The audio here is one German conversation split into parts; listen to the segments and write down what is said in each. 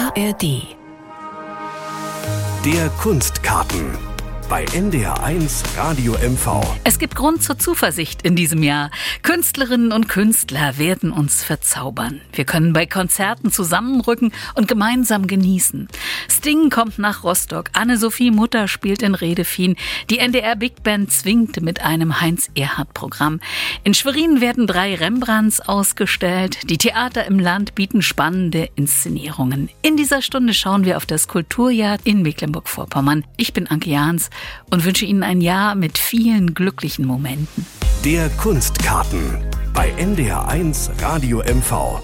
ARD. Der Kunstkarten bei NDR1 Radio MV. Es gibt Grund zur Zuversicht in diesem Jahr. Künstlerinnen und Künstler werden uns verzaubern. Wir können bei Konzerten zusammenrücken und gemeinsam genießen. Sting kommt nach Rostock. Anne-Sophie Mutter spielt in Redefien. Die NDR Big Band zwingt mit einem Heinz-Erhardt-Programm. In Schwerin werden 3 Rembrandts ausgestellt. Die Theater im Land bieten spannende Inszenierungen. In dieser Stunde schauen wir auf das Kulturjahr in Mecklenburg-Vorpommern. Ich bin Anke Jahns und wünsche Ihnen ein Jahr mit vielen glücklichen Momenten. Der Kunstkarten bei NDR1 Radio MV.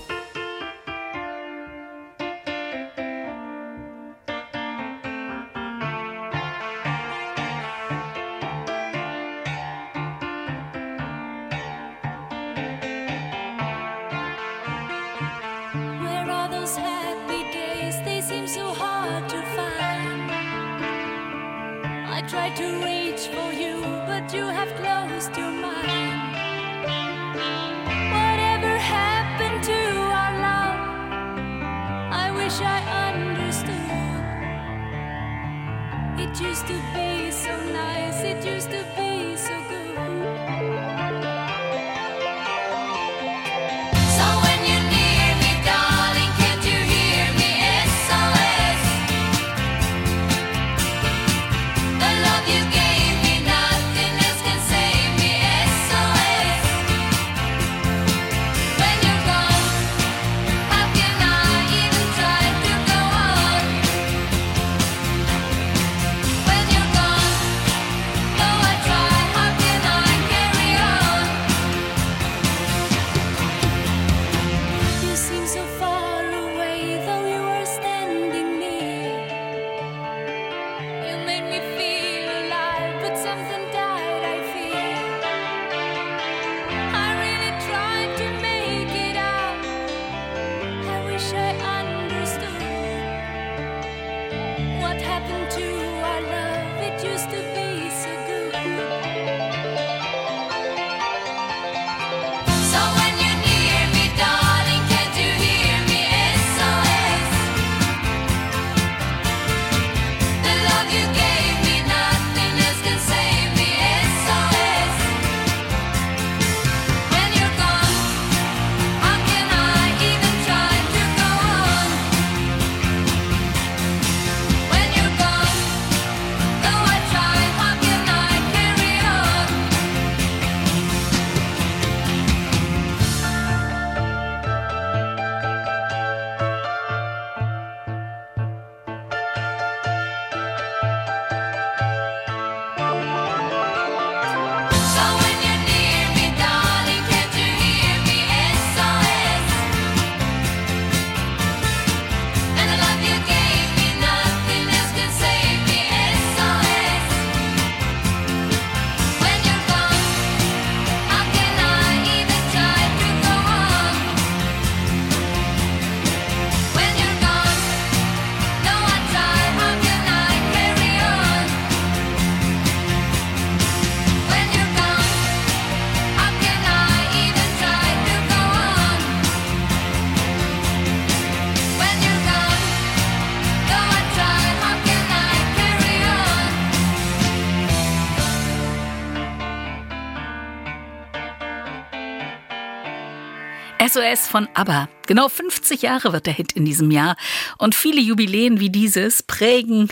SOS von ABBA. Genau 50 Jahre wird der Hit in diesem Jahr und viele Jubiläen wie dieses prägen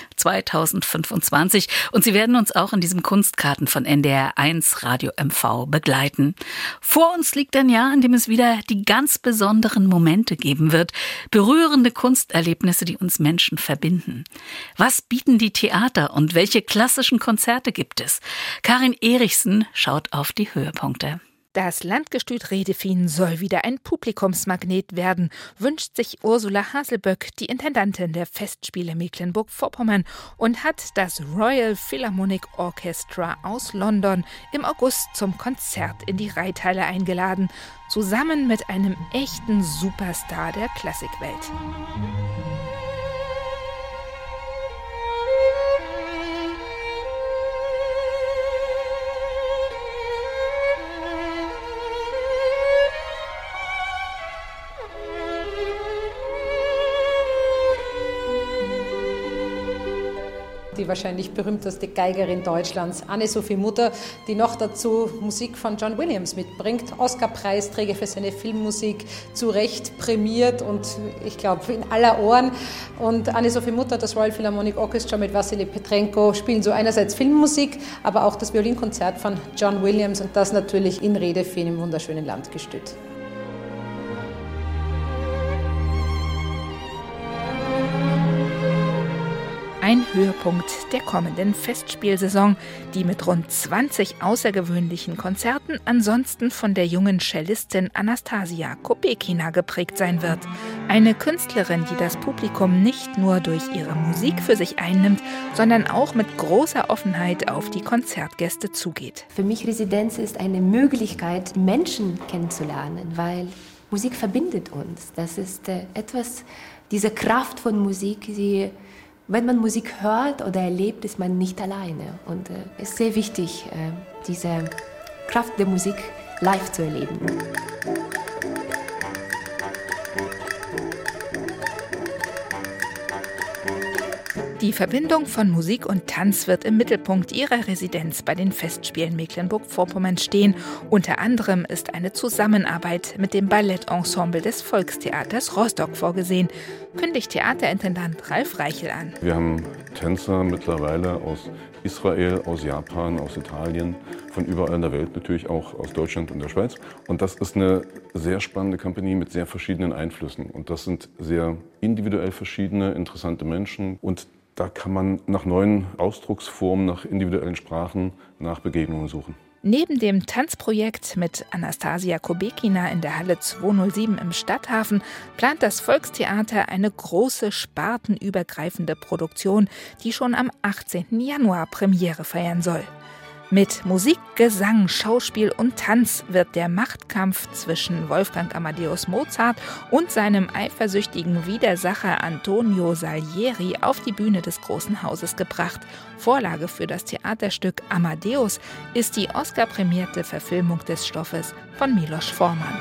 2025 und sie werden uns auch in diesem Kunstkarten von NDR1 Radio MV begleiten. Vor uns liegt ein Jahr, in dem es wieder die ganz besonderen Momente geben wird, berührende Kunsterlebnisse, die uns Menschen verbinden. Was bieten die Theater und welche klassischen Konzerte gibt es? Karin Erichsen schaut auf die Höhepunkte. Das Landgestüt Redefien soll wieder ein Publikumsmagnet werden, wünscht sich Ursula Haselböck, die Intendantin der Festspiele Mecklenburg-Vorpommern, und hat das Royal Philharmonic Orchestra aus London im August zum Konzert in die Reithalle eingeladen, zusammen mit einem echten Superstar der Klassikwelt. die wahrscheinlich berühmteste Geigerin Deutschlands, Anne-Sophie Mutter, die noch dazu Musik von John Williams mitbringt. Oscar-Preisträger für seine Filmmusik, zu Recht prämiert und ich glaube in aller Ohren. Und Anne-Sophie Mutter, das Royal Philharmonic Orchestra mit Wassily Petrenko spielen so einerseits Filmmusik, aber auch das Violinkonzert von John Williams und das natürlich in Redefien im wunderschönen Landgestüt. Ein Höhepunkt der kommenden Festspielsaison, die mit rund 20 außergewöhnlichen Konzerten ansonsten von der jungen Cellistin Anastasia Kobekina geprägt sein wird. Eine Künstlerin, die das Publikum nicht nur durch ihre Musik für sich einnimmt, sondern auch mit großer Offenheit auf die Konzertgäste zugeht. Für mich Residenz ist eine Möglichkeit, Menschen kennenzulernen, weil Musik verbindet uns. Das ist diese Kraft von Musik, wenn man Musik hört oder erlebt, ist man nicht alleine. Und es ist sehr wichtig, diese Kraft der Musik live zu erleben. Die Verbindung von Musik und Tanz wird im Mittelpunkt ihrer Residenz bei den Festspielen Mecklenburg-Vorpommern stehen. Unter anderem ist eine Zusammenarbeit mit dem Ballettensemble des Volkstheaters Rostock vorgesehen, kündigt Theaterintendant Ralf Reichel an. Wir haben Tänzer mittlerweile aus Israel, aus Japan, aus Italien, von überall in der Welt, natürlich auch aus Deutschland und der Schweiz. Und das ist eine sehr spannende Company mit sehr verschiedenen Einflüssen. Und das sind sehr individuell verschiedene, interessante Menschen. Und da kann man nach neuen Ausdrucksformen, nach individuellen Sprachen, nach Begegnungen suchen. Neben dem Tanzprojekt mit Anastasia Kobekina in der Halle 207 im Stadthafen plant das Volkstheater eine große spartenübergreifende Produktion, die schon am 18. Januar Premiere feiern soll. Mit Musik, Gesang, Schauspiel und Tanz wird der Machtkampf zwischen Wolfgang Amadeus Mozart und seinem eifersüchtigen Widersacher Antonio Salieri auf die Bühne des Großen Hauses gebracht. Vorlage für das Theaterstück Amadeus ist die Oscar-prämierte Verfilmung des Stoffes von Milos Forman.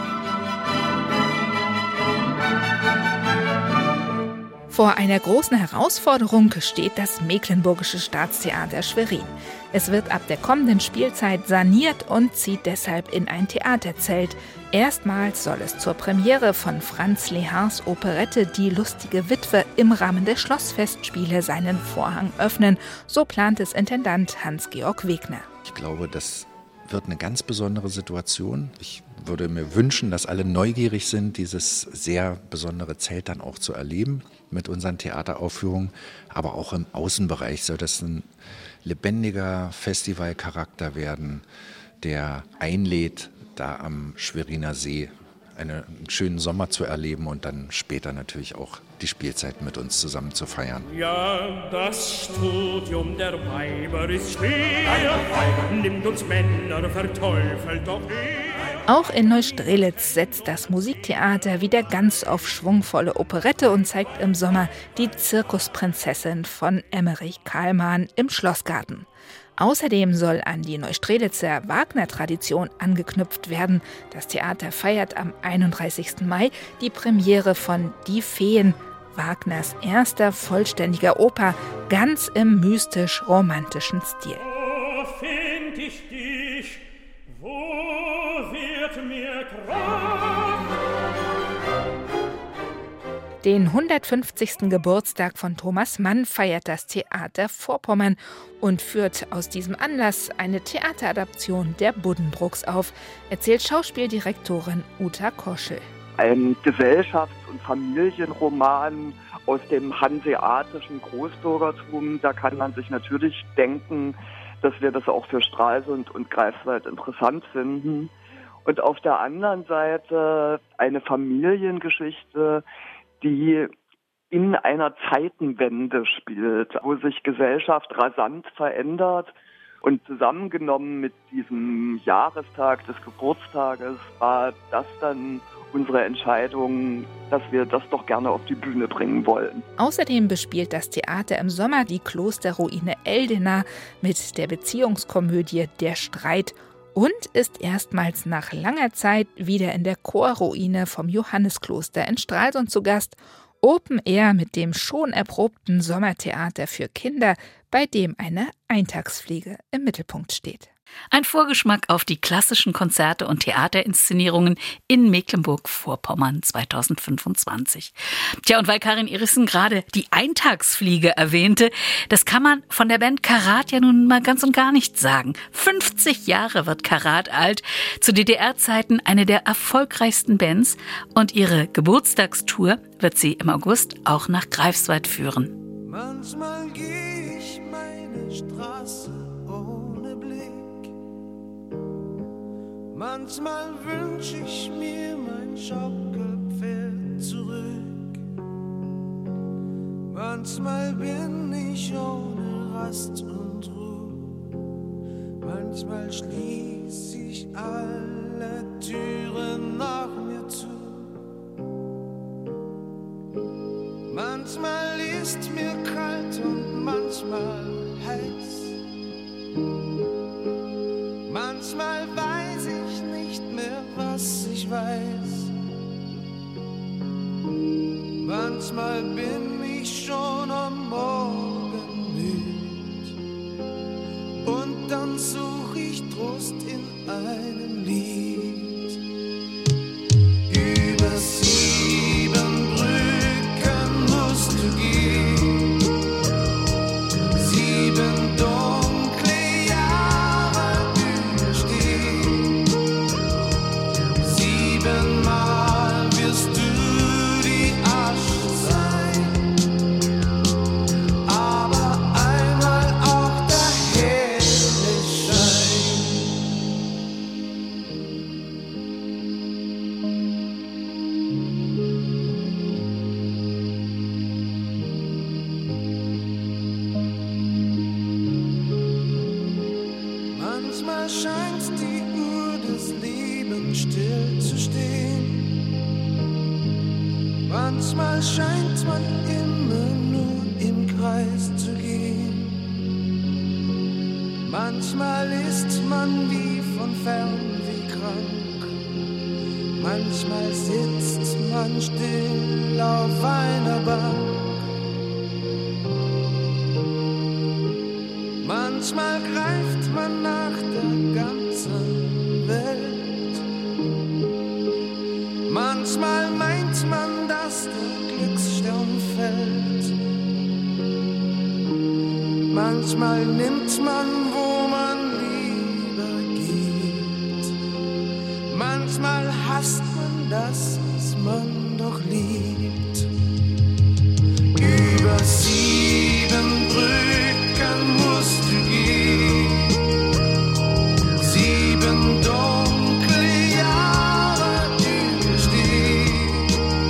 Vor einer großen Herausforderung steht das Mecklenburgische Staatstheater Schwerin. Es wird ab der kommenden Spielzeit saniert und zieht deshalb in ein Theaterzelt. Erstmals soll es zur Premiere von Franz Lehards Operette Die lustige Witwe im Rahmen der Schlossfestspiele seinen Vorhang öffnen. So plant es Intendant Hans-Georg Wegner. Ich glaube, das wird eine ganz besondere Situation. Ich würde mir wünschen, dass alle neugierig sind, dieses sehr besondere Zelt dann auch zu erleben mit unseren Theateraufführungen. Aber auch im Außenbereich soll das ein lebendiger Festivalcharakter werden, der einlädt, da am Schweriner See einen schönen Sommer zu erleben und dann später natürlich auch die Spielzeit mit uns zusammen zu feiern. Ja, das Studium der Weiber ist schwer, nimmt uns Männer, verteufelt doch eher. Auch in Neustrelitz setzt das Musiktheater wieder ganz auf schwungvolle Operette und zeigt im Sommer die Zirkusprinzessin von Emmerich Kahlmann im Schlossgarten. Außerdem soll an die Neustrelitzer Wagner-Tradition angeknüpft werden. Das Theater feiert am 31. Mai die Premiere von Die Feen, Wagners erster vollständiger Oper, ganz im mystisch-romantischen Stil. Wo find ich dich? Wo wird mir Kraft? Den 150. Geburtstag von Thomas Mann feiert das Theater Vorpommern und führt aus diesem Anlass eine Theateradaption der Buddenbrooks auf, erzählt Schauspieldirektorin Uta Koschel. Ein Gesellschafts- und Familienroman aus dem hanseatischen Großbürgertum, da kann man sich natürlich denken, dass wir das auch für Stralsund und Greifswald interessant finden. Und auf der anderen Seite eine Familiengeschichte, die in einer Zeitenwende spielt, wo sich Gesellschaft rasant verändert. Und zusammengenommen mit diesem Jahrestag des Geburtstages war das dann unsere Entscheidung, dass wir das doch gerne auf die Bühne bringen wollen. Außerdem bespielt das Theater im Sommer die Klosterruine Eldena mit der Beziehungskomödie Der Streit und ist erstmals nach langer Zeit wieder in der Chorruine vom Johanneskloster in Stralsund zu Gast Open Air mit dem schon erprobten Sommertheater für Kinder, bei dem eine Eintagsfliege im Mittelpunkt steht. Ein Vorgeschmack auf die klassischen Konzerte und Theaterinszenierungen in Mecklenburg-Vorpommern 2025. Tja, und weil Karin Erichsen gerade die Eintagsfliege erwähnte, das kann man von der Band Karat ja nun mal ganz und gar nicht sagen. 50 Jahre wird Karat alt, zu DDR-Zeiten eine der erfolgreichsten Bands, und ihre Geburtstagstour wird sie im August auch nach Greifswald führen. Manchmal gehe ich meine Straße ohne Blick. Manchmal wünsch ich mir mein Schaukelpferd zurück. Manchmal bin ich ohne Rast und Ruhe. Manchmal schließ ich alle Türen nach mir zu. Manchmal ist mir kalt und manchmal heiß. Manchmal weiß ich nicht mehr, was ich weiß. Manchmal bin ich schon am Morgen müd. Und dann such ich Trost in einem Lied. Über 7 Brücken musst du gehen. 7 dunkle Jahre überstehen. 7-mal wirst du die Asche sein, aber einmal auch der helle Schein. Manchmal scheint die Uhr des Lebens still zu stehen. Manchmal scheint man immer nur im Kreis zu gehen. Manchmal ist man wie von Fernweh krank. Manchmal sitzt man still auf einer Bank. Manchmal greift man nach der ganzen Welt. Manchmal meint man, dass der Glücksstern fällt. Manchmal nimmt man, wo man lieber geht. Manchmal hasst man das, was man doch liebt. Über 7 Brücken musst du gehen. 7 dunkle Jahre überstehen.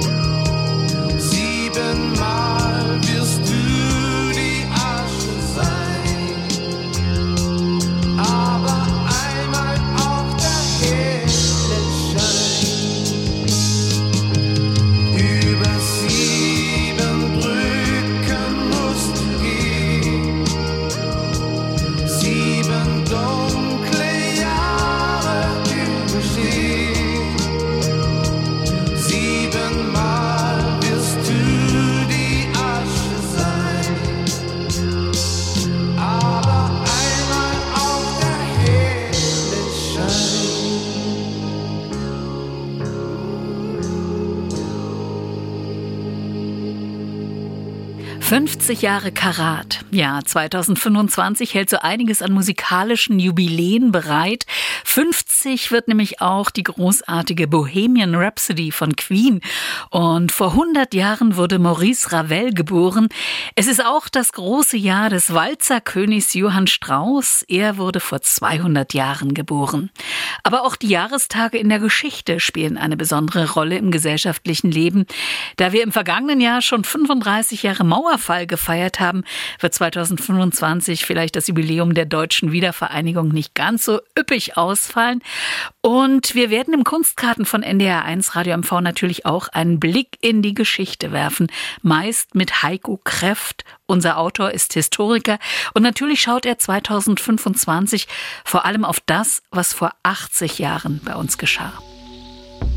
7-mal wirst du die Asche sein, aber einmal auch der helle Schein. Über 7 Brücken musst du gehen. 7 dunkle Jahre überstehen. 7-mal wirst du die Asche sein, aber einmal auch der helle Schein. 50 Jahre Karat. Ja, 2025 hält so einiges an musikalischen Jubiläen bereit. 50 wird nämlich auch die großartige Bohemian Rhapsody von Queen. Und vor 100 Jahren wurde Maurice Ravel geboren. Es ist auch das große Jahr des Walzerkönigs Johann Strauss. Er wurde vor 200 Jahren geboren. Aber auch die Jahrestage in der Geschichte spielen eine besondere Rolle im gesellschaftlichen Leben. Da wir im vergangenen Jahr schon 35 Jahre Mauerfall gefeiert haben, wird 2025 vielleicht das Jubiläum der deutschen Wiedervereinigung nicht ganz so üppig ausfallen. Und wir werden im Kunstkarten von NDR1 Radio MV natürlich auch einen Blick in die Geschichte werfen, meist mit Heiko Kreft. Unser Autor ist Historiker und natürlich schaut er 2025 vor allem auf das, was vor 80 Jahren bei uns geschah.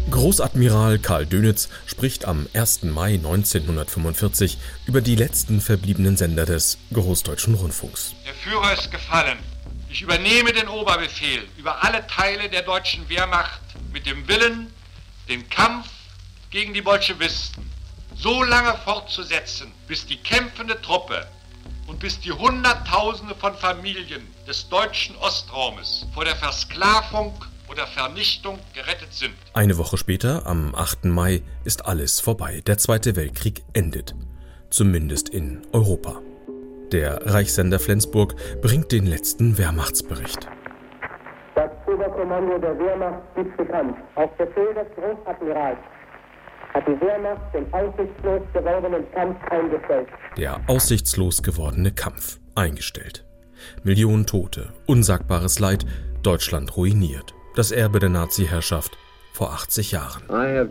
Großadmiral Karl Dönitz spricht am 1. Mai 1945 über die letzten verbliebenen Sender des Großdeutschen Rundfunks. Der Führer ist gefallen. Ich übernehme den Oberbefehl über alle Teile der deutschen Wehrmacht mit dem Willen, den Kampf gegen die Bolschewisten so lange fortzusetzen, bis die kämpfende Truppe und bis die Hunderttausende von Familien des deutschen Ostraumes vor der Versklavung oder Vernichtung gerettet sind. Eine Woche später, am 8. Mai, ist alles vorbei. Der Zweite Weltkrieg endet. Zumindest in Europa. Der Reichssender Flensburg bringt den letzten Wehrmachtsbericht. Das Oberkommando der Wehrmacht gibt bekannt. Auf Befehl des Großadmirals hat die Wehrmacht den aussichtslos gewordenen Kampf eingestellt. Der aussichtslos gewordene Kampf eingestellt. Millionen Tote, unsagbares Leid, Deutschland ruiniert. Das Erbe der Nazi-Herrschaft vor 80 Jahren.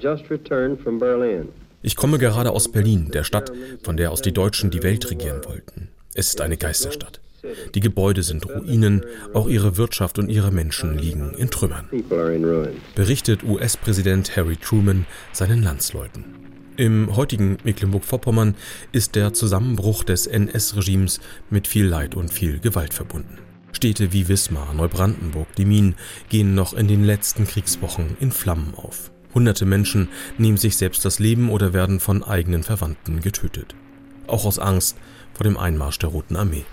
Ich komme gerade aus Berlin, der Stadt, von der aus die Deutschen die Welt regieren wollten. Es ist eine Geisterstadt. Die Gebäude sind Ruinen, auch ihre Wirtschaft und ihre Menschen liegen in Trümmern. Berichtet US-Präsident Harry Truman seinen Landsleuten. Im heutigen Mecklenburg-Vorpommern ist der Zusammenbruch des NS-Regimes mit viel Leid und viel Gewalt verbunden. Städte wie Wismar, Neubrandenburg, Demmin gehen noch in den letzten Kriegswochen in Flammen auf. Hunderte Menschen nehmen sich selbst das Leben oder werden von eigenen Verwandten getötet. Auch aus Angst vor dem Einmarsch der Roten Armee.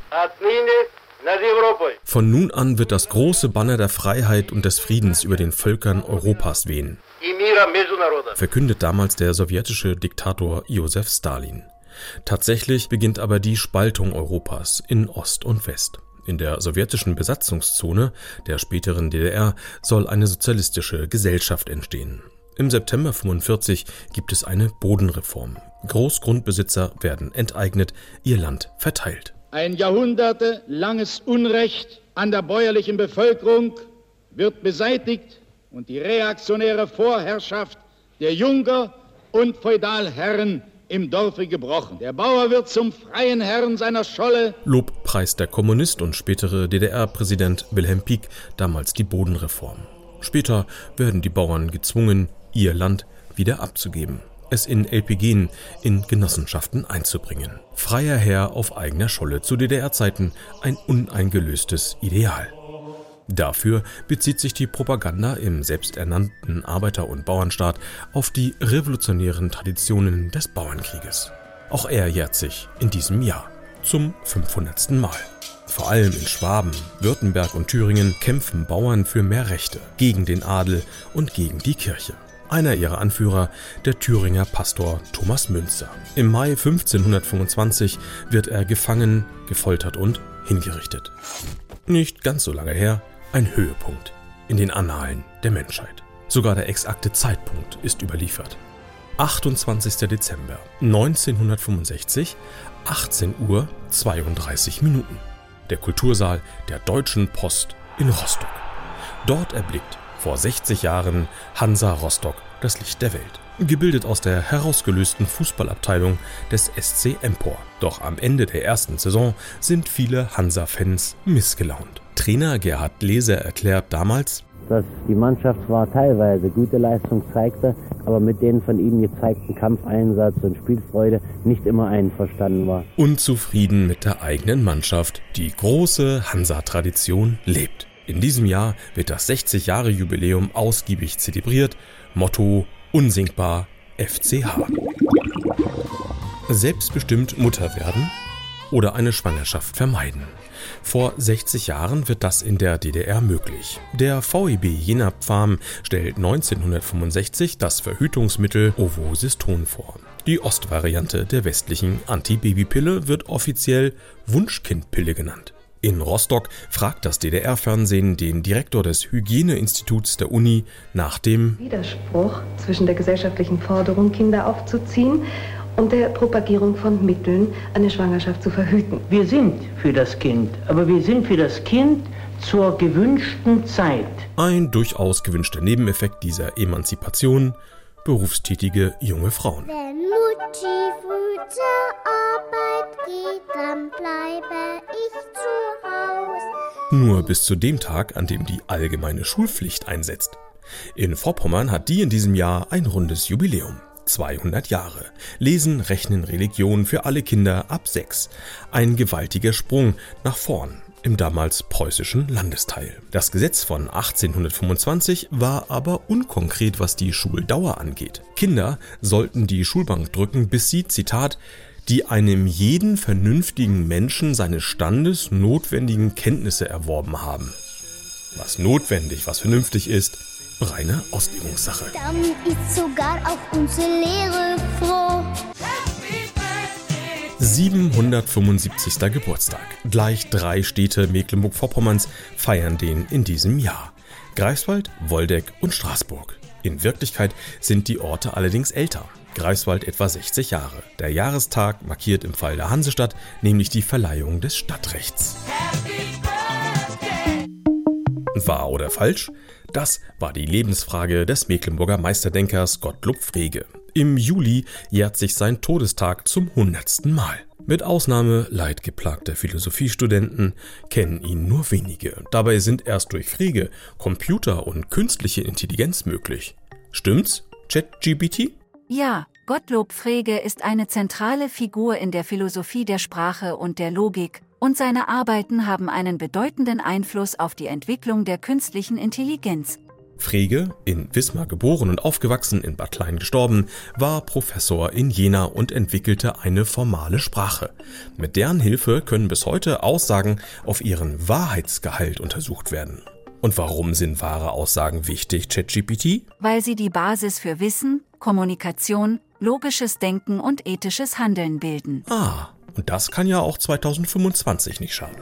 Von nun an wird das große Banner der Freiheit und des Friedens über den Völkern Europas wehen, verkündet damals der sowjetische Diktator Josef Stalin. Tatsächlich beginnt aber die Spaltung Europas in Ost und West. In der sowjetischen Besatzungszone der späteren DDR soll eine sozialistische Gesellschaft entstehen. Im September 1945 gibt es eine Bodenreform. Großgrundbesitzer werden enteignet, ihr Land verteilt. Ein jahrhundertelanges Unrecht an der bäuerlichen Bevölkerung wird beseitigt und die reaktionäre Vorherrschaft der Junker und Feudalherren im Dorfe gebrochen. Der Bauer wird zum freien Herrn seiner Scholle. Lob preist der Kommunist und spätere DDR-Präsident Wilhelm Pieck damals die Bodenreform. Später werden die Bauern gezwungen, ihr Land wieder abzugeben, es in LPGen, in Genossenschaften einzubringen. Freier Herr auf eigener Scholle, zu DDR-Zeiten ein uneingelöstes Ideal. Dafür bezieht sich die Propaganda im selbsternannten Arbeiter- und Bauernstaat auf die revolutionären Traditionen des Bauernkrieges. Auch er jährt sich in diesem Jahr zum 500. Mal. Vor allem in Schwaben, Württemberg und Thüringen kämpfen Bauern für mehr Rechte, gegen den Adel und gegen die Kirche. Einer ihrer Anführer, der Thüringer Pastor Thomas Münzer. Im Mai 1525 wird er gefangen, gefoltert und hingerichtet. Nicht ganz so lange her, ein Höhepunkt in den Annalen der Menschheit. Sogar der exakte Zeitpunkt ist überliefert. 28. Dezember 1965, 18 Uhr 32 Minuten. Der Kultursaal der Deutschen Post in Rostock. Dort erblickt vor 60 Jahren Hansa Rostock das Licht der Welt. Gebildet aus der herausgelösten Fußballabteilung des SC Empor. Doch am Ende der ersten Saison sind viele Hansa-Fans missgelaunt. Trainer Gerhard Leser erklärt damals, dass die Mannschaft zwar teilweise gute Leistung zeigte, aber mit den von ihnen gezeigten Kampfeinsatz und Spielfreude nicht immer einverstanden war. Unzufrieden mit der eigenen Mannschaft. Die große Hansa-Tradition lebt. In diesem Jahr wird das 60-Jahre-Jubiläum ausgiebig zelebriert. Motto: unsinkbar FCH. Selbstbestimmt Mutter werden oder eine Schwangerschaft vermeiden. Vor 60 Jahren wird das in der DDR möglich. Der VEB Jenab Farm stellt 1965 das Verhütungsmittel Ovosiston vor. Die Ostvariante der westlichen Antibabypille wird offiziell Wunschkindpille genannt. In Rostock fragt das DDR-Fernsehen den Direktor des Hygieneinstituts der Uni nach dem Widerspruch zwischen der gesellschaftlichen Forderung, Kinder aufzuziehen, und der Propagierung von Mitteln, eine Schwangerschaft zu verhüten. Wir sind für das Kind, aber wir sind für das Kind zur gewünschten Zeit. Ein durchaus gewünschter Nebeneffekt dieser Emanzipation: berufstätige junge Frauen. Wenn Mutti früh zur Arbeit geht, dann bleibe ich zu Haus. Nur bis zu dem Tag, an dem die allgemeine Schulpflicht einsetzt. In Vorpommern hat die in diesem Jahr ein rundes Jubiläum. 200 Jahre. Lesen, Rechnen, Religion für alle Kinder ab 6. Ein gewaltiger Sprung nach vorn im damals preußischen Landesteil. Das Gesetz von 1825 war aber unkonkret, was die Schuldauer angeht. Kinder sollten die Schulbank drücken, bis sie, Zitat, die einem jeden vernünftigen Menschen seines Standes notwendigen Kenntnisse erworben haben. Was notwendig, was vernünftig ist, reine Auslegungssache. Damit ist sogar auch unsere Lehre froh. 775. Geburtstag. Gleich 3 Städte Mecklenburg-Vorpommerns feiern den in diesem Jahr. Greifswald, Woldeck und Straßburg. In Wirklichkeit sind die Orte allerdings älter. Greifswald etwa 60 Jahre. Der Jahrestag markiert im Fall der Hansestadt nämlich die Verleihung des Stadtrechts. Wahr oder falsch? Das war die Lebensfrage des Mecklenburger Meisterdenkers Gottlob Frege. Im Juli jährt sich sein Todestag zum 100. Mal. Mit Ausnahme leidgeplagter Philosophiestudenten kennen ihn nur wenige. Dabei sind erst durch Frege Computer und künstliche Intelligenz möglich. Stimmt's, ChatGPT? Ja, Gottlob Frege ist eine zentrale Figur in der Philosophie der Sprache und der Logik, und seine Arbeiten haben einen bedeutenden Einfluss auf die Entwicklung der künstlichen Intelligenz. Frege, in Wismar geboren und aufgewachsen, in Bad Klein gestorben, war Professor in Jena und entwickelte eine formale Sprache. Mit deren Hilfe können bis heute Aussagen auf ihren Wahrheitsgehalt untersucht werden. Und warum sind wahre Aussagen wichtig, ChatGPT? Weil sie die Basis für Wissen, Kommunikation, logisches Denken und ethisches Handeln bilden. Und das kann ja auch 2025 nicht schaden.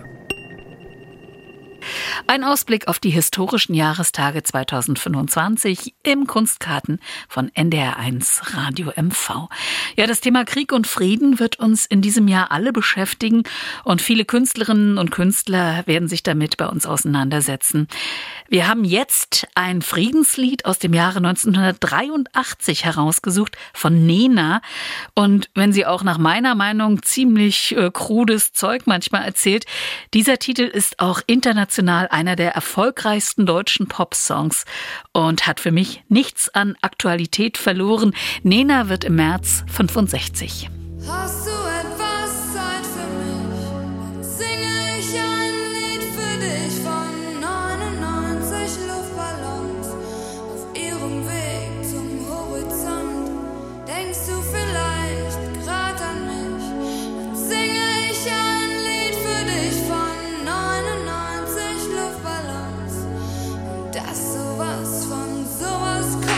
Ein Ausblick auf die historischen Jahrestage 2025 im Kunstkarten von NDR1 Radio MV. Ja, das Thema Krieg und Frieden wird uns in diesem Jahr alle beschäftigen und viele Künstlerinnen und Künstler werden sich damit bei uns auseinandersetzen. Wir haben jetzt ein Friedenslied aus dem Jahre 1983 herausgesucht von Nena. Und wenn sie auch nach meiner Meinung ziemlich krudes Zeug manchmal erzählt, dieser Titel ist auch international einer der erfolgreichsten deutschen Popsongs und hat für mich nichts an Aktualität verloren. Nena wird im März 65. Hast du etwas Zeit für mich? Singe ich ein Lied für dich von 99 Luftballons auf ihrem Weg zum Horizont. Denkst du vielleicht grad an mich? Dann singe ich ein Lied für dich von 99 Luftballons und dass sowas von sowas kommt.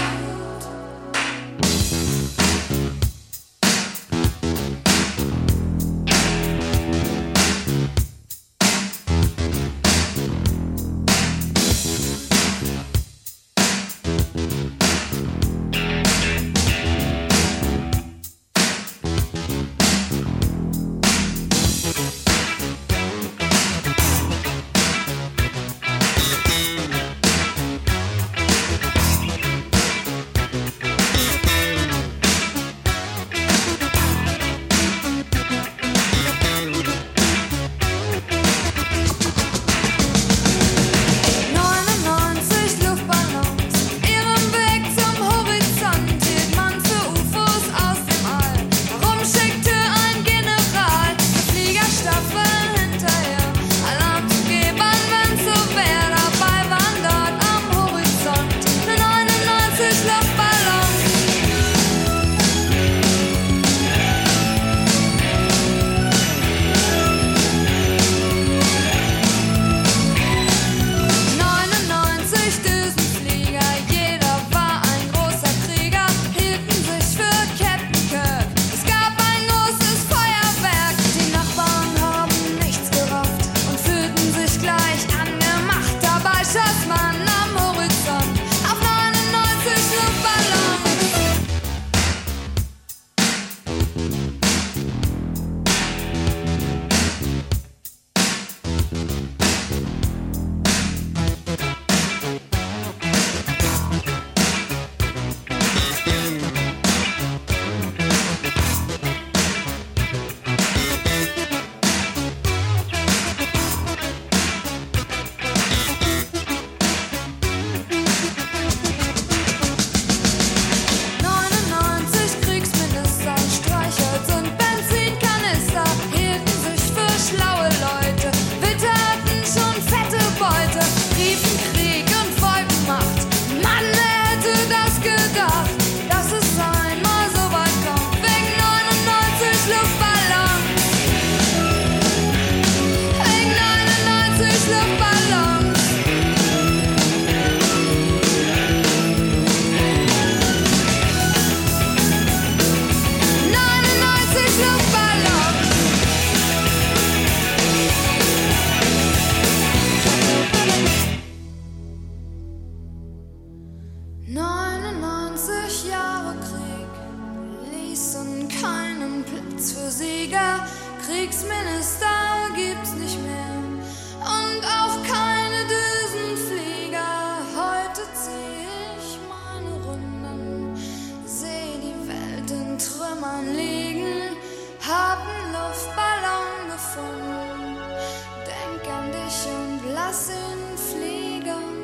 Kriegsminister gibt's nicht mehr und auch keine Düsenflieger. Heute zieh ich meine Runden, seh die Welt in Trümmern liegen, hab 'n Luftballon gefunden, denk an dich und lass ihn fliegen.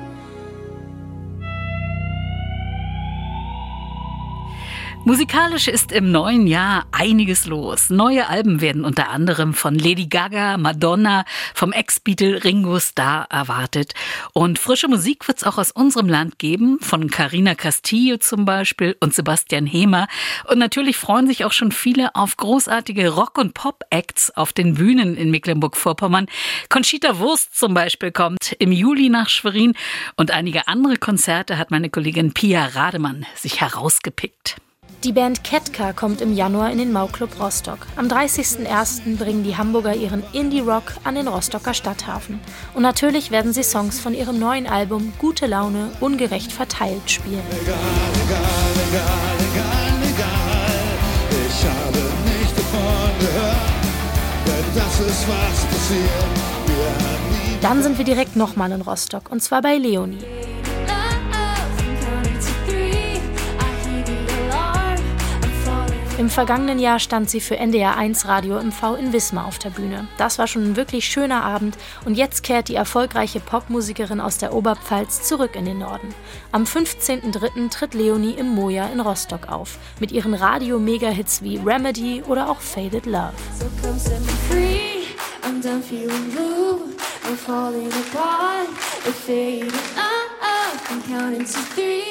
Musikalisch ist im neuen Jahr einiges los. Neue Alben werden unter anderem von Lady Gaga, Madonna, vom Ex-Beatle Ringo Starr erwartet. Und frische Musik wird es auch aus unserem Land geben, von Carina Castillo zum Beispiel und Sebastian Hemer. Und natürlich freuen sich auch schon viele auf großartige Rock- und Pop-Acts auf den Bühnen in Mecklenburg-Vorpommern. Conchita Wurst zum Beispiel kommt im Juli nach Schwerin und einige andere Konzerte hat meine Kollegin Pia Rademann sich herausgepickt. Die Band Ketka kommt im Januar in den Mau-Club Rostock. Am 30.01. bringen die Hamburger ihren Indie-Rock an den Rostocker Stadthafen. Und natürlich werden sie Songs von ihrem neuen Album Gute Laune, ungerecht verteilt spielen. Egal, ich habe nicht davon gehört, denn das ist was passiert. Dann sind wir direkt nochmal in Rostock, und zwar bei Leonie. Im vergangenen Jahr stand sie für NDR 1 Radio MV in Wismar auf der Bühne. Das war schon ein wirklich schöner Abend und jetzt kehrt die erfolgreiche Popmusikerin aus der Oberpfalz zurück in den Norden. Am 15.03. tritt Leonie im Moja in Rostock auf, mit ihren Radio-Mega-Hits wie Remedy oder auch Faded Love. So come set me free, I'm done feeling blue, I'm falling apart, we're fading up, I'm counting to 3.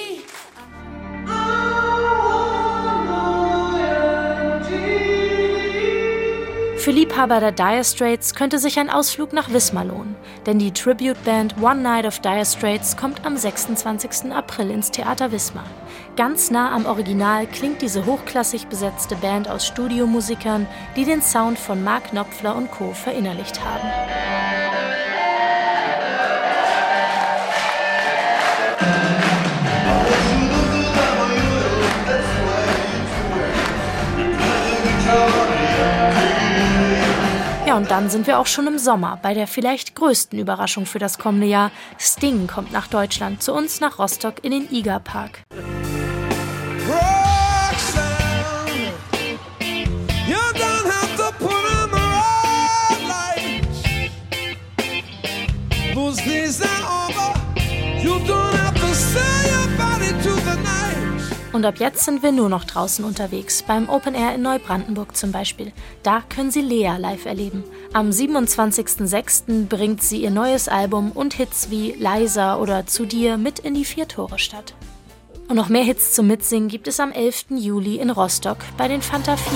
Für Liebhaber der Dire Straits könnte sich ein Ausflug nach Wismar lohnen, denn die Tribute-Band One Night of Dire Straits kommt am 26. April ins Theater Wismar. Ganz nah am Original klingt diese hochklassig besetzte Band aus Studiomusikern, die den Sound von Mark Knopfler und Co. verinnerlicht haben. Ja, und dann sind wir auch schon im Sommer, bei der vielleicht größten Überraschung für das kommende Jahr. Sting kommt nach Deutschland, zu uns nach Rostock in den IGA-Park. Und ab jetzt sind wir nur noch draußen unterwegs, beim Open Air in Neubrandenburg zum Beispiel. Da können Sie Lea live erleben. Am 27.06. bringt sie ihr neues Album und Hits wie Leiser oder Zu dir mit in die Vier-Tore-Stadt. Und noch mehr Hits zum Mitsingen gibt es am 11. Juli in Rostock bei den Fanta 4.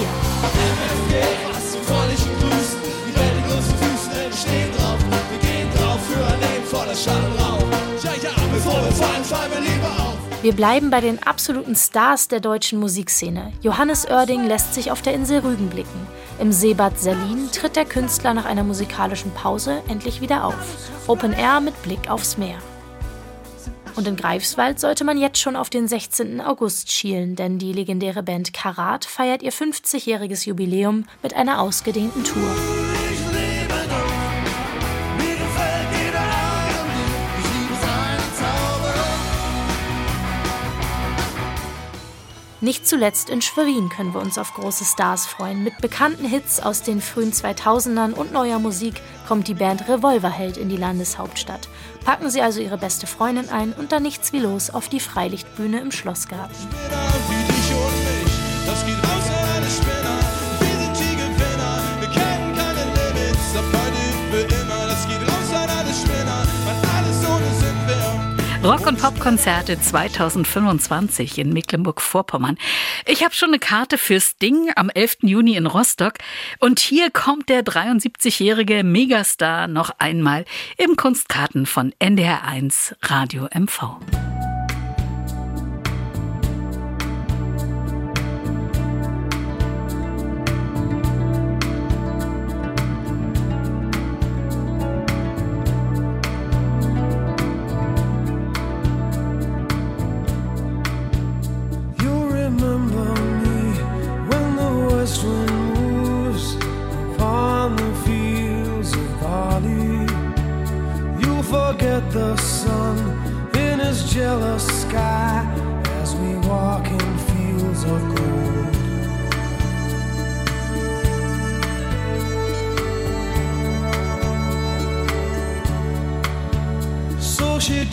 Wir bleiben bei den absoluten Stars der deutschen Musikszene. Johannes Oerding lässt sich auf der Insel Rügen blicken. Im Seebad Serlin tritt der Künstler nach einer musikalischen Pause endlich wieder auf. Open Air mit Blick aufs Meer. Und in Greifswald sollte man jetzt schon auf den 16. August schielen, denn die legendäre Band Karat feiert ihr 50-jähriges Jubiläum mit einer ausgedehnten Tour. Nicht zuletzt in Schwerin können wir uns auf große Stars freuen. Mit bekannten Hits aus den frühen 2000ern und neuer Musik kommt die Band Revolverheld in die Landeshauptstadt. Packen Sie also Ihre beste Freundin ein und dann nichts wie los auf die Freilichtbühne im Schlossgarten. Rock- und Pop-Konzerte 2025 in Mecklenburg-Vorpommern. Ich habe schon eine Karte für Sting am 11. Juni in Rostock. Und hier kommt der 73-jährige Megastar noch einmal im Kunstkarten von NDR 1 Radio MV.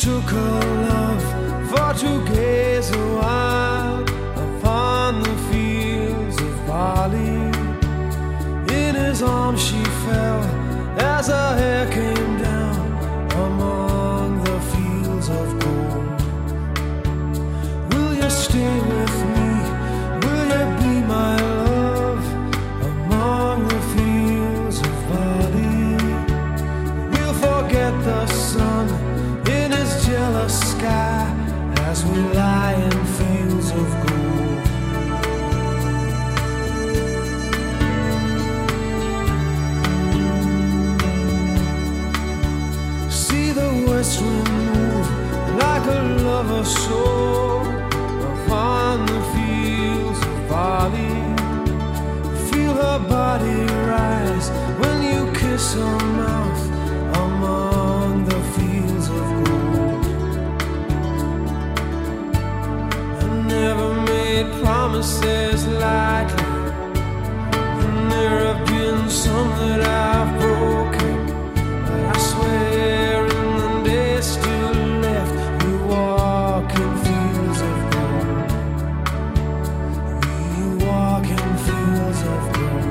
took her love for to gaze a while upon the fields of barley. In his arms she fell as her hair came down among the fields of gold. Will you stay with me? Will you be my love among the fields of barley? We'll forget the sun in his jealous sky as we lie in fields of gold. See the west wind move like a lover soul upon the fields of barley. Feel her body rise when you kiss her mouth among the fields of gold. I never made promises lightly, and there have been some that I've broken, but I swear in the days still left we walk in fields of gold. We walk in fields of gold.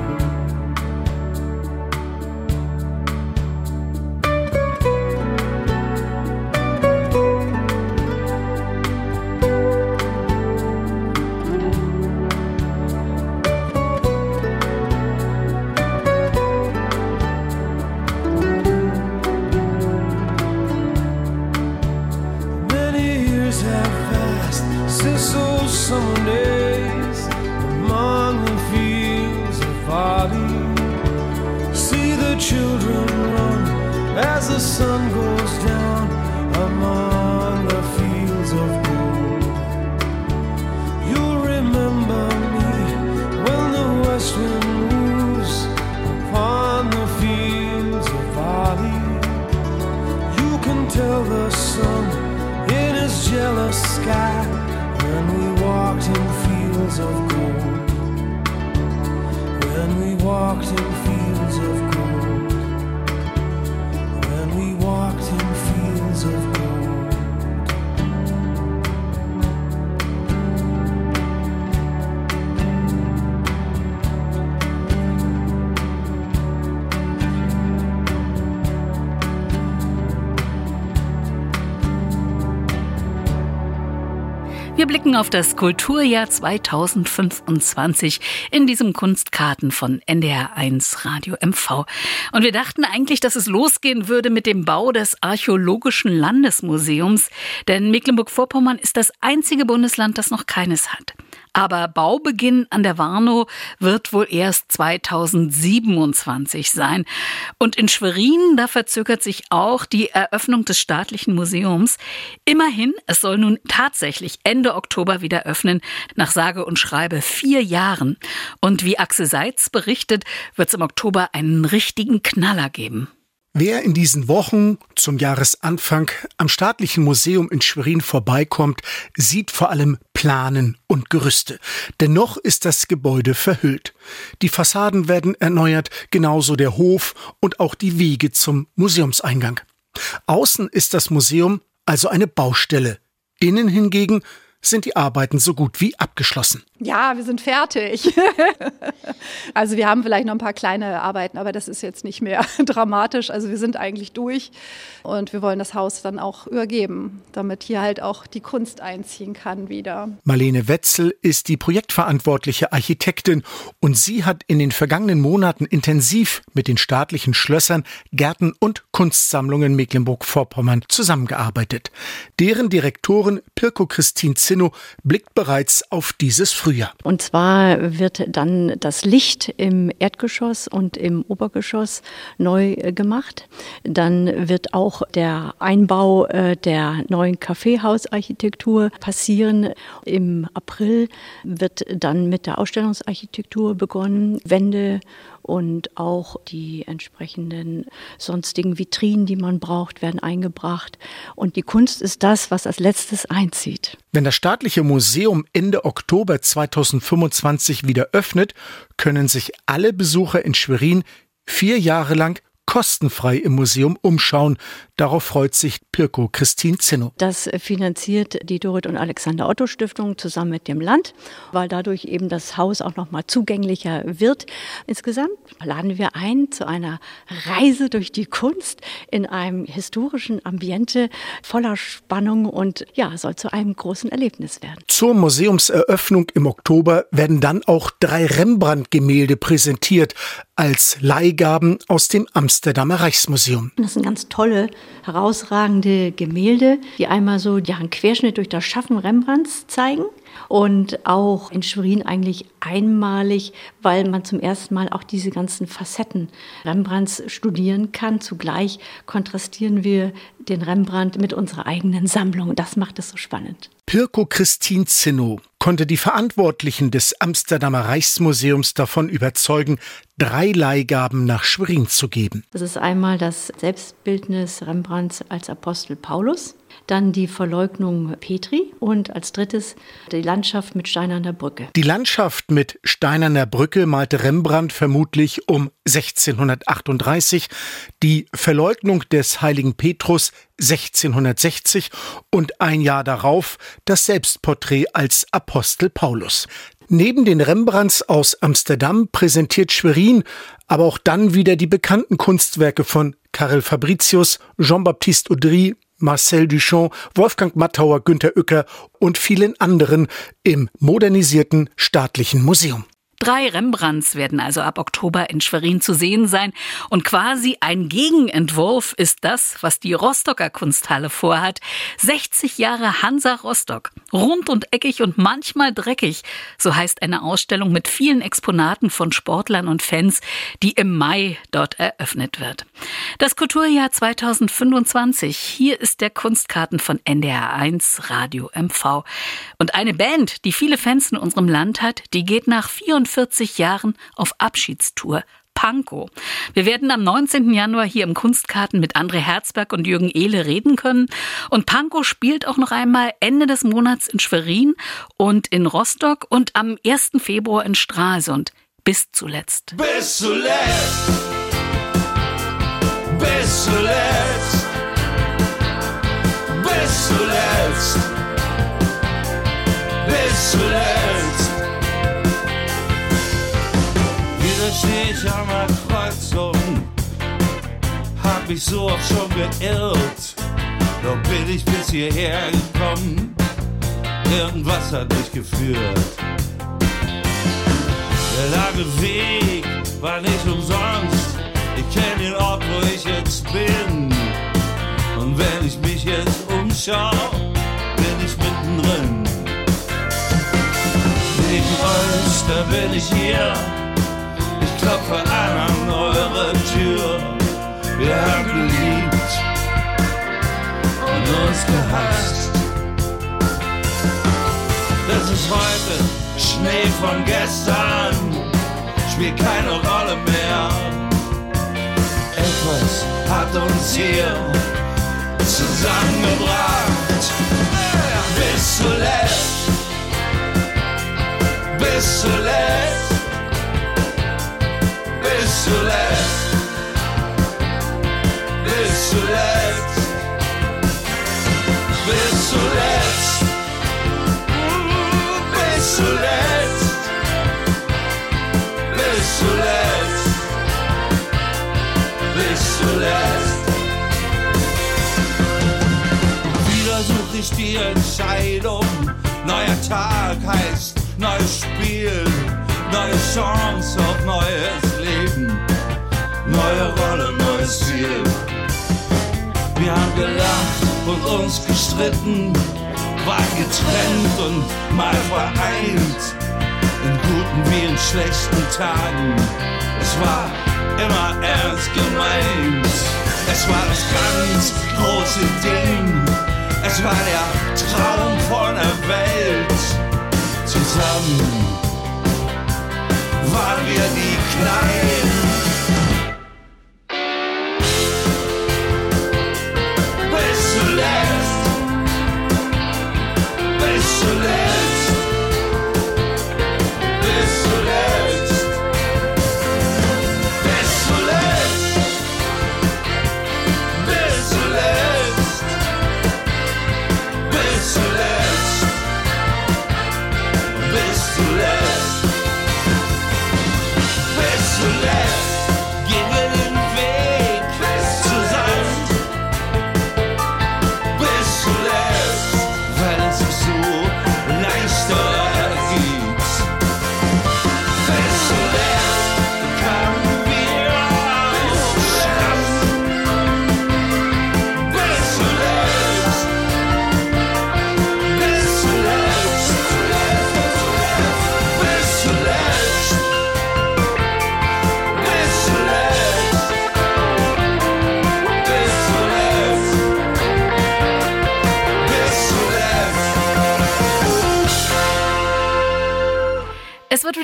Many years have passed since those summer days among the fields of barley. See the children run as the sun goes down among the fields of gold. You'll remember me when the west wind moves upon the fields of barley. You can tell the sun in his jealous sky when we walked in fields of gold. When we walked in fields of gold. When we walked in fields of gold. Wir blicken auf das Kulturjahr 2025 in diesem Kunstkarten von NDR1 Radio MV. Und wir dachten eigentlich, dass es losgehen würde mit dem Bau des Archäologischen Landesmuseums, denn Mecklenburg-Vorpommern ist das einzige Bundesland, das noch keines hat. Aber Baubeginn an der Warnow wird wohl erst 2027 sein. Und in Schwerin, da verzögert sich auch die Eröffnung des staatlichen Museums. Immerhin, es soll nun tatsächlich Ende Oktober wieder öffnen, nach sage und schreibe 4 Jahren. Und wie Axel Seitz berichtet, wird es im Oktober einen richtigen Knaller geben. Wer in diesen Wochen zum Jahresanfang am Staatlichen Museum in Schwerin vorbeikommt, sieht vor allem Planen und Gerüste. Dennoch ist das Gebäude verhüllt. Die Fassaden werden erneuert, genauso der Hof und auch die Wege zum Museumseingang. Außen ist das Museum also eine Baustelle. Innen hingegen sind die Arbeiten so gut wie abgeschlossen. Ja, wir sind fertig. Also wir haben vielleicht noch ein paar kleine Arbeiten, aber das ist jetzt nicht mehr dramatisch. Also wir sind eigentlich durch und wir wollen das Haus dann auch übergeben, damit hier halt auch die Kunst einziehen kann wieder. Marlene Wetzel ist die projektverantwortliche Architektin und sie hat in den vergangenen Monaten intensiv mit den staatlichen Schlössern, Gärten und Kunstsammlungen Mecklenburg-Vorpommern zusammengearbeitet. Deren Direktorin Pirko Christine Zinno blickt bereits auf dieses Frühjahr. Und zwar wird dann das Licht im Erdgeschoss und im Obergeschoss neu gemacht. Dann wird auch der Einbau der neuen Kaffeehausarchitektur passieren. Im April wird dann mit der Ausstellungsarchitektur begonnen. Wände und auch die entsprechenden sonstigen Vitrinen, die man braucht, werden eingebracht. Und die Kunst ist das, was als letztes einzieht. Wenn das Staatliche Museum Ende Oktober 2025 wieder öffnet, können sich alle Besucher in Schwerin 4 Jahre lang kostenfrei im Museum umschauen. Darauf freut sich Pirko Christine Zinno. Das finanziert die Dorit und Alexander Otto Stiftung zusammen mit dem Land, weil dadurch eben das Haus auch noch mal zugänglicher wird. Insgesamt laden wir ein zu einer Reise durch die Kunst in einem historischen Ambiente voller Spannung und ja, soll zu einem großen Erlebnis werden. Zur Museumseröffnung im Oktober werden dann auch 3 Rembrandt-Gemälde präsentiert als Leihgaben aus dem Amsterdamer Reichsmuseum. Das sind ganz tolle, herausragende Gemälde, die einmal so einen Querschnitt durch das Schaffen Rembrandts zeigen und auch in Schwerin eigentlich einmalig, weil man zum ersten Mal auch diese ganzen Facetten Rembrandts studieren kann. Zugleich kontrastieren wir den Rembrandt mit unserer eigenen Sammlung. Das macht es so spannend. Pirko Christine Zinno konnte die Verantwortlichen des Amsterdamer Reichsmuseums davon überzeugen, 3 Leihgaben nach Schwerin zu geben. Das ist einmal das Selbstbildnis Rembrandts als Apostel Paulus, dann die Verleugnung Petri und als drittes die Landschaft mit Steinerner Brücke. Die Landschaft mit Steinerner Brücke malte Rembrandt vermutlich um 1638, die Verleugnung des heiligen Petrus 1660 und ein Jahr darauf das Selbstporträt als Apostel Paulus. Neben den Rembrandts aus Amsterdam präsentiert Schwerin aber auch dann wieder die bekannten Kunstwerke von Karel Fabricius, Jean-Baptiste Audry, Marcel Duchamp, Wolfgang Mattauer, Günter Uecker und vielen anderen im modernisierten Staatlichen Museum. 3 Rembrandts werden also ab Oktober in Schwerin zu sehen sein. Und quasi ein Gegenentwurf ist das, was die Rostocker Kunsthalle vorhat. 60 Jahre Hansa Rostock. Rund und eckig und manchmal dreckig. So heißt eine Ausstellung mit vielen Exponaten von Sportlern und Fans, die im Mai dort eröffnet wird. Das Kulturjahr 2025. Hier ist der Kunstkarten von NDR1 Radio MV. Und eine Band, die viele Fans in unserem Land hat, die geht nach 44 Jahren auf Abschiedstour. Pankow. Wir werden am 19. Januar hier im Kunstkarten mit André Herzberg und Jürgen Ehle reden können. Und Pankow spielt auch noch einmal Ende des Monats in Schwerin und in Rostock und am 1. Februar in Stralsund. Bis zuletzt. Bis zuletzt. Bis zuletzt. Bis zuletzt. Bis zuletzt. Wieder steh ich an der Kreuzung, hab mich so oft schon geirrt, doch bin ich bis hierher gekommen, irgendwas hat mich geführt. Der lange Weg war nicht umsonst, ich kenn den Ort, wo ich jetzt bin, und wenn ich mich jetzt umschau, bin ich mittendrin. Neben euch, da bin ich hier, ich klopfe an eure Tür. Wir haben geliebt und uns gehasst. Das ist heute Schnee von gestern, spielt keine Rolle mehr. Etwas hat uns hier zusammengebracht. Bis zuletzt. Bis zuletzt. Bis zuletzt, bis zuletzt, bis zuletzt, bis zuletzt, bis zuletzt, bis zuletzt. Wieder such ich die Entscheidung, neuer Tag heißt neues Spiel. Neue Chance auf neues Leben, neue Rolle, neues Ziel. Wir haben gelacht und uns gestritten, waren getrennt und mal vereint, in guten wie in schlechten Tagen. Es war immer ernst gemeint, es war das ganz große Ding, es war der Traum von der Welt. Zusammen waren wir die Kleinen. Bis zuletzt, bis zuletzt, bis zuletzt, bis zuletzt,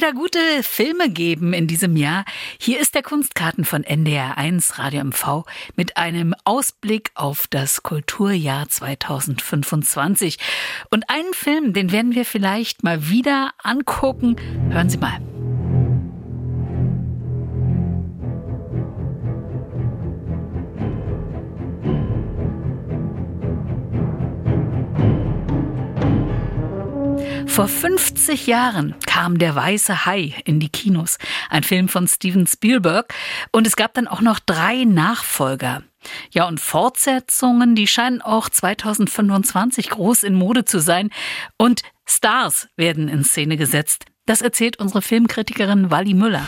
weiter gute Filme geben in diesem Jahr. Hier ist der Kunstkarten von NDR1 Radio MV mit einem Ausblick auf das Kulturjahr 2025. Und einen Film, den werden wir vielleicht mal wieder angucken. Hören Sie mal. Vor 50 Jahren kam Der weiße Hai in die Kinos, ein Film von Steven Spielberg. Und es gab dann auch noch 3 Nachfolger. Ja, und Fortsetzungen, die scheinen auch 2025 groß in Mode zu sein. Und Stars werden in Szene gesetzt. Das erzählt unsere Filmkritikerin Wally Müller.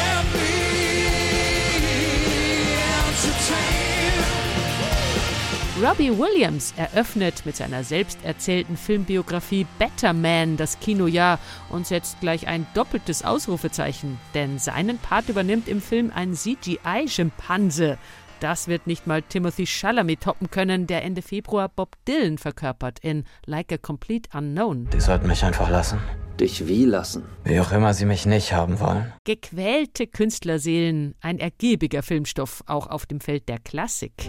Robbie Williams eröffnet mit seiner selbst erzählten Filmbiografie Better Man das Kinojahr und setzt gleich ein doppeltes Ausrufezeichen, denn seinen Part übernimmt im Film ein CGI-Schimpanse. Das wird nicht mal Timothy Chalamet toppen können, der Ende Februar Bob Dylan verkörpert in Like a Complete Unknown. Die sollten mich einfach lassen. Dich wie lassen? Wie auch immer sie mich nicht haben wollen. Gequälte Künstlerseelen, ein ergiebiger Filmstoff, auch auf dem Feld der Klassik.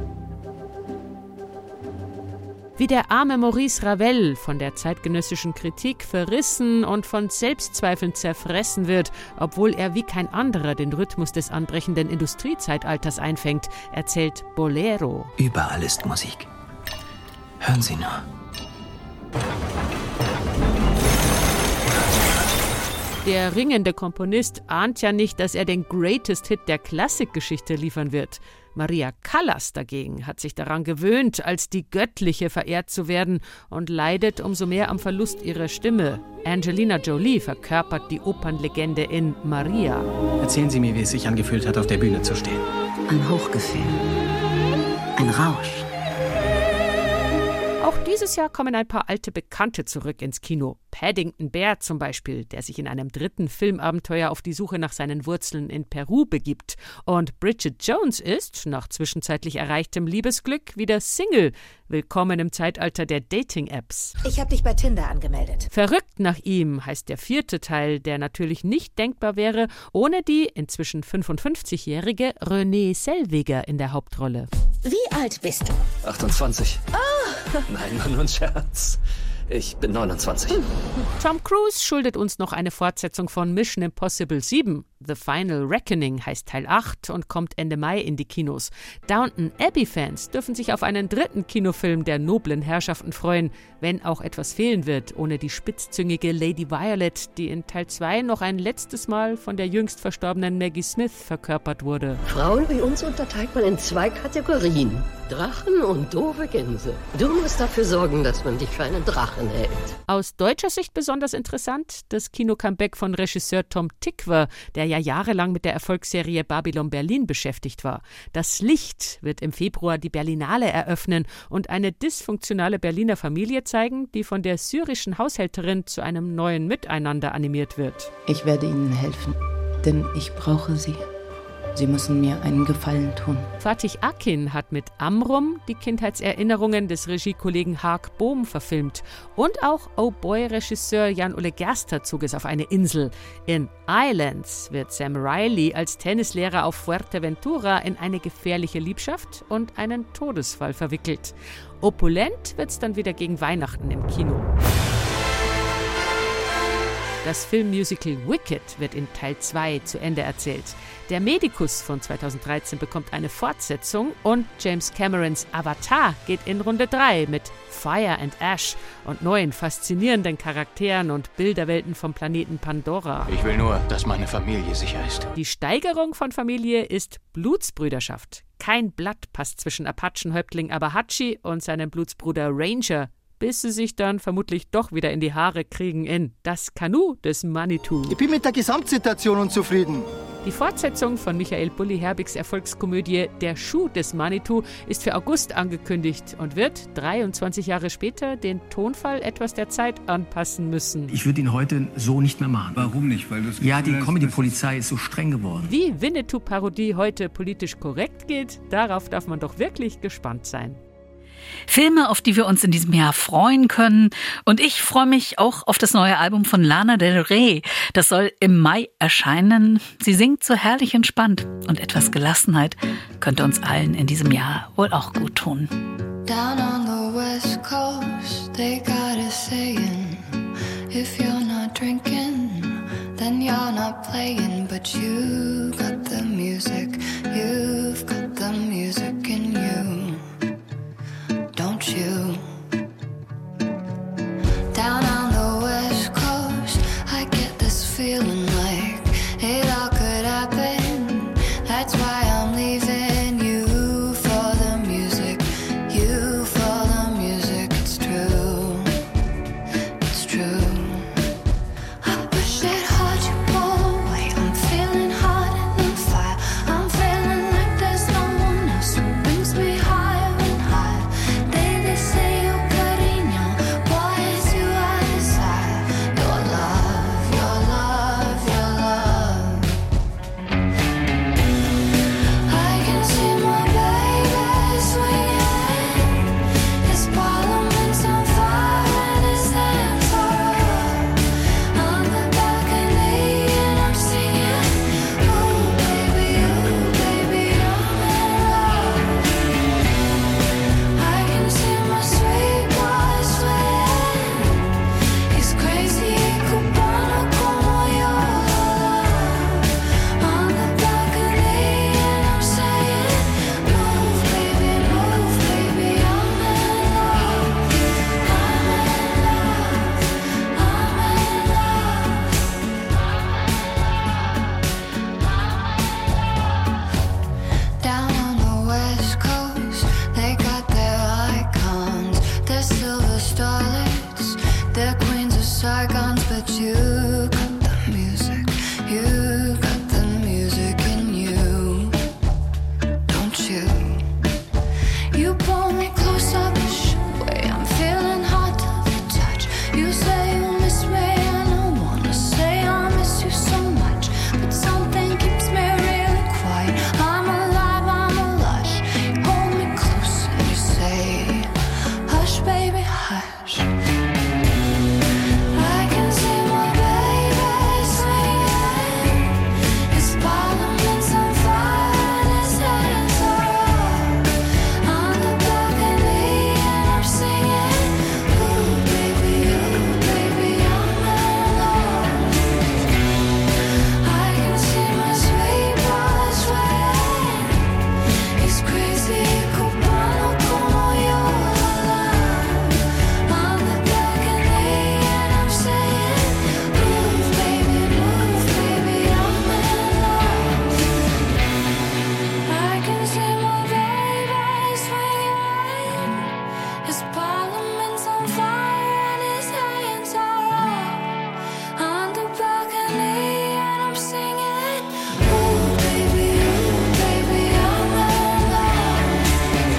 Wie der arme Maurice Ravel von der zeitgenössischen Kritik verrissen und von Selbstzweifeln zerfressen wird, obwohl er wie kein anderer den Rhythmus des anbrechenden Industriezeitalters einfängt, erzählt Bolero. Überall ist Musik. Hören Sie nur. Der ringende Komponist ahnt ja nicht, dass er den Greatest Hit der Klassikgeschichte liefern wird. Maria Callas dagegen hat sich daran gewöhnt, als die Göttliche verehrt zu werden und leidet umso mehr am Verlust ihrer Stimme. Angelina Jolie verkörpert die Opernlegende in Maria. Erzählen Sie mir, wie es sich angefühlt hat, auf der Bühne zu stehen. Ein Hochgefühl. Ein Rausch. Auch dieses Jahr kommen ein paar alte Bekannte zurück ins Kino. Paddington Bear zum Beispiel, der sich in einem 3. Filmabenteuer auf die Suche nach seinen Wurzeln in Peru begibt. Und Bridget Jones ist, nach zwischenzeitlich erreichtem Liebesglück, wieder Single. Willkommen im Zeitalter der Dating-Apps. Ich habe dich bei Tinder angemeldet. Verrückt nach ihm heißt der 4. Teil, der natürlich nicht denkbar wäre, ohne die inzwischen 55-jährige Renée Zellweger in der Hauptrolle. Wie alt bist du? 28. Nein, nur ein Scherz. Ich bin 29. Tom Cruise schuldet uns noch eine Fortsetzung von Mission Impossible 7. The Final Reckoning heißt Teil 8 und kommt Ende Mai in die Kinos. Downton Abbey-Fans dürfen sich auf einen 3. Kinofilm der noblen Herrschaften freuen, wenn auch etwas fehlen wird, ohne die spitzzüngige Lady Violet, die in Teil 2 noch ein letztes Mal von der jüngst verstorbenen Maggie Smith verkörpert wurde. Frauen wie uns unterteilt man in 2 Kategorien. Drachen und doofe Gänse. Du musst dafür sorgen, dass man dich für einen Drachen hält. Aus deutscher Sicht besonders interessant das Kino-Comeback von Regisseur Tom Tykwer, der ja jahrelang mit der Erfolgsserie Babylon Berlin beschäftigt war. Das Licht wird im Februar die Berlinale eröffnen und eine dysfunktionale Berliner Familie zeigen, die von der syrischen Haushälterin zu einem neuen Miteinander animiert wird. Ich werde Ihnen helfen, denn ich brauche Sie. Sie müssen mir einen Gefallen tun. Fatih Akin hat mit Amrum die Kindheitserinnerungen des Regiekollegen Hark Bohm verfilmt. Und auch Oh Boy-Regisseur Jan-Ole Gerster zog es auf eine Insel. In Islands wird Sam Riley als Tennislehrer auf Fuerteventura in eine gefährliche Liebschaft und einen Todesfall verwickelt. Opulent wird's dann wieder gegen Weihnachten im Kino. Das Filmmusical Wicked wird in Teil 2 zu Ende erzählt. Der Medikus von 2013 bekommt eine Fortsetzung und James Camerons Avatar geht in Runde 3 mit Fire and Ash und neuen faszinierenden Charakteren und Bilderwelten vom Planeten Pandora. Ich will nur, dass meine Familie sicher ist. Die Steigerung von Familie ist Blutsbrüderschaft. Kein Blatt passt zwischen Apachenhäuptling Abahachi und seinem Blutsbruder Ranger, bis sie sich dann vermutlich doch wieder in die Haare kriegen in Das Kanu des Manitou. Ich bin mit der Gesamtsituation unzufrieden. Die Fortsetzung von Michael Bulli-Herbigs Erfolgskomödie Der Schuh des Manitou ist für August angekündigt und wird 23 Jahre später den Tonfall etwas der Zeit anpassen müssen. Ich würde ihn heute so nicht mehr machen. Warum nicht? Weil ja, die Comedy-Polizei ist so streng geworden. Wie Winnetou-Parodie heute politisch korrekt geht, darauf darf man doch wirklich gespannt sein. Filme, auf die wir uns in diesem Jahr freuen können. Und ich freue mich auch auf das neue Album von Lana Del Rey. Das soll im Mai erscheinen. Sie singt so herrlich entspannt. Und etwas Gelassenheit könnte uns allen in diesem Jahr wohl auch gut tun. Down on the West Coast, they got a saying, if you're not drinking, then you're not playing. But you got the music, you've got the music in you, don't you? Down on the West Coast, I get this feeling like it all could happen. That's why I'm leaving you for the music, you for the music. It's true, it's true. I push it hard, you pull away. I'm feeling hot and on fire. I'm feeling like there's no one else who brings me higher and higher. They say you're cariño, boy, it's you I desire. Your love, your love, your love. I can see my baby swinging. His parliament's on fire and his hands are up on the balcony and I'm singing. Oh baby, I'm in love. I can see my sweet boy swing. He's crazy, cubano como yo. On the balcony and I'm saying, move baby, I'm in love. Down on the West Coast, they got their icons, their silver starlets, their queens of Saigons. But you got the music, you got the music in you, don't you? You pull me closer, push away. I'm feeling hot to the touch. You say you miss me, and I wanna say I miss you so much, but something keeps me really quiet. I'm alive, I'm a lush. You hold me close and you say, hush, baby, hush. I can see my baby swinging. His parliament's on fire and his hands are up on the balcony and I'm singing. Ooh, baby, I'm in love. I can see my sweet boy swing. He's crazy, cubano como yo. On the balcony and I'm saying, move baby, I'm in love. I can see my baby swinging. His parliament's on fire and his hands are up on the balcony and I'm singing. Ooh, baby, I'm in love.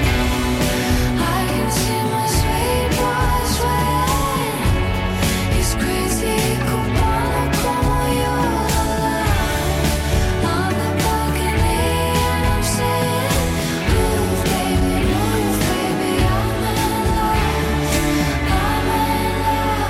I can see my sweet boy swing. He's crazy, cubano como yo. On the balcony and I'm saying, move baby, I'm in love. I'm in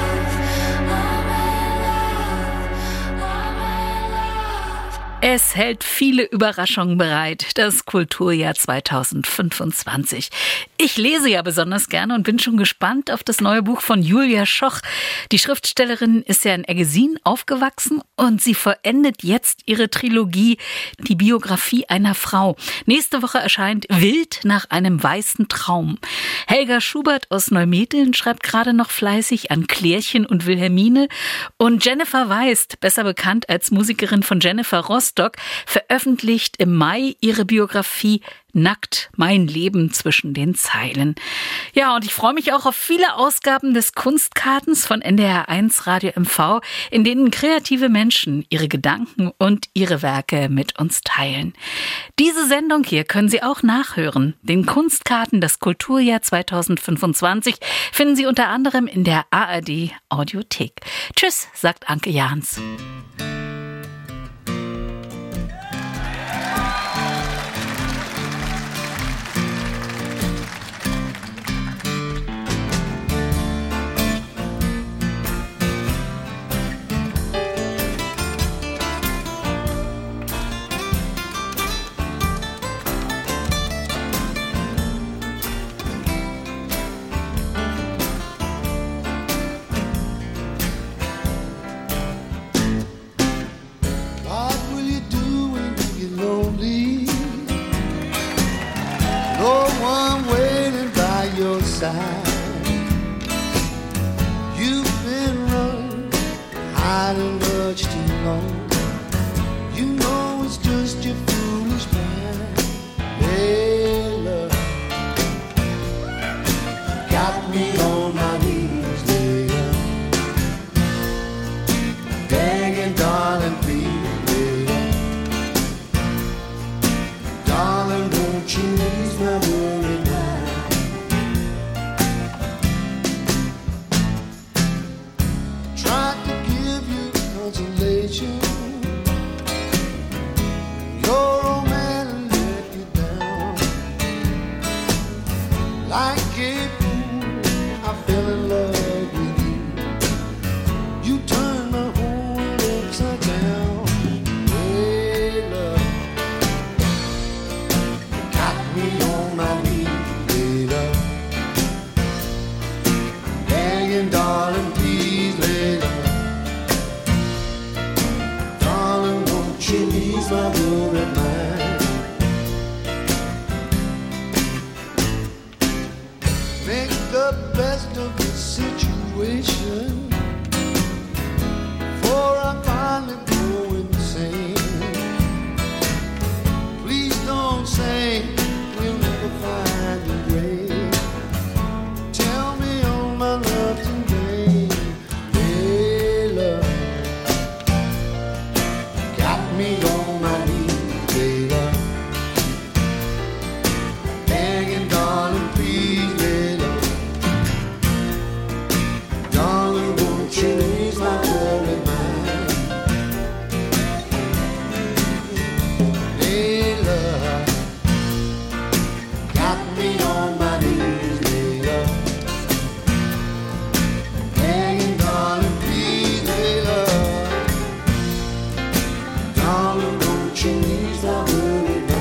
love. Es hält viele Überraschungen bereit, das Kulturjahr 2025. Ich lese ja besonders gerne und bin schon gespannt auf das neue Buch von Julia Schoch. Die Schriftstellerin ist ja in Eggesin aufgewachsen und sie vollendet jetzt ihre Trilogie, die Biografie einer Frau. Nächste Woche erscheint Wild nach einem weißen Traum. Helga Schubert aus Neumetteln schreibt gerade noch fleißig an Klärchen und Wilhelmine. Und Jennifer Weist, besser bekannt als Musikerin von Jennifer Rostock, veröffentlicht im Mai ihre Biografie Nackt, mein Leben zwischen den Zeilen. Ja, und ich freue mich auch auf viele Ausgaben des Kunstkartens von NDR1 Radio MV, in denen kreative Menschen ihre Gedanken und ihre Werke mit uns teilen. Diese Sendung hier können Sie auch nachhören. Den Kunstkarten des Kulturjahr 2025 finden Sie unter anderem in der ARD Audiothek. Tschüss, sagt Anke Jahns. side. You've been running, hiding much too long. You know it's just your foolish mind. Hey, love, got me on my knees, later, begging, darling, please, later, darling, won't you ease my worried mind? Tried to give you consolation. Your old man let you down. Like a fool, I fell in love with you. You turned my whole world upside down. Hey, love, got me on my knees, hey, love, begging, darling, please, hey, love, darling, won't you ease my worried mind? Make the best of the situation, for I finally go insane. Please don't say we'll never find a grave. Tell me all my love today. Hey, love, got me on my knees, hey, love, begging, darling, please, hey, love, darling, won't you ease my worried mind? Hey, love, got me on my knees, hey, love, begging, darling, please, hey, love, darling, won't you ease my worried mind?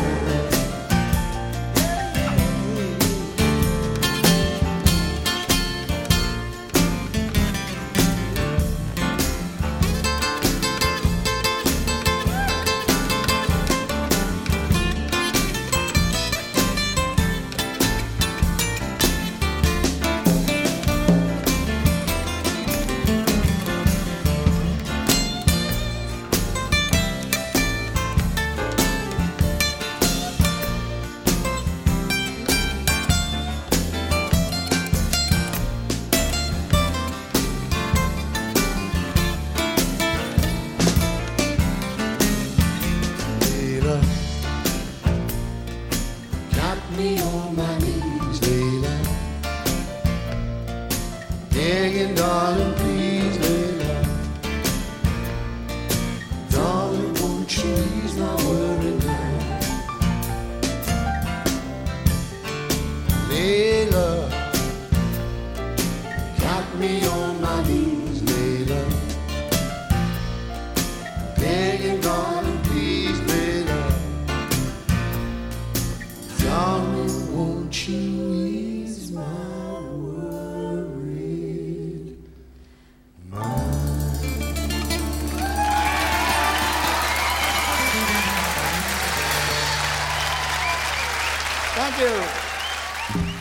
Layla, got me on my knees, Layla, begging, darling, please, Layla, darling, won't you ease my worried mind? Layla, got me on my knees, Layla, begging, darling, please, Layla, darling, won't you ease my worried mind? Thank you.